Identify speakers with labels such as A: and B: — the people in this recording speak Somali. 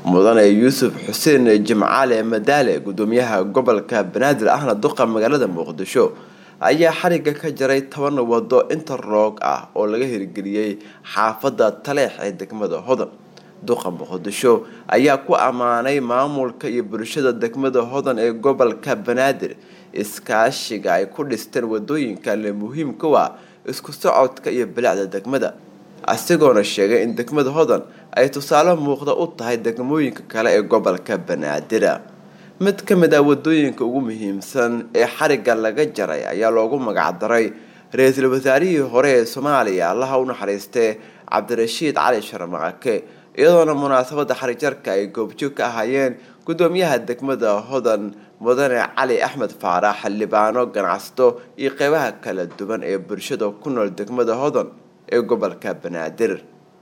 A: mudane Yuusuf Xuseen Jimcaale Madaale gudoomiyaha gobolka Banaadir ahna duqa magaalada Muqdisho ayaa xariga ka jaray 10 wado interlock ah oo laga hirgeliyay xaafada Taleex ee degmada Hodan. Duqa Muqdisho ayaa ku amaanay maamulka iyo bulshada degmada Hodan ee gobolka Banaadir iskaashiga ay ku dhisteen wadooyinka muhiimka ah isku socodka iyo bilicda degmada. Asigoona sheegay in degmada Hodan ay tusaale muuqda u tahay degmooyinka kale ee gobolka Banaadir. mid ka mid ah wadooyinka ugu muhiimsan ee xariga laga jaray ayaa loogu magac daray ra'iisul wasaarihii hore ee Soomaaliya Allah u naxariistay Cabdirashiid Cali Sharmaake iyadoo munaasabada xarijarka ay goobjoog ka ahaayeen gudoomiyaha degmada Hodan mudane Cali Axmed Faarax xildhibaano ganacsato iyo qaybaha kala duwan ee bulshada ku nool degmada Hodan ee gobolka Banaadir.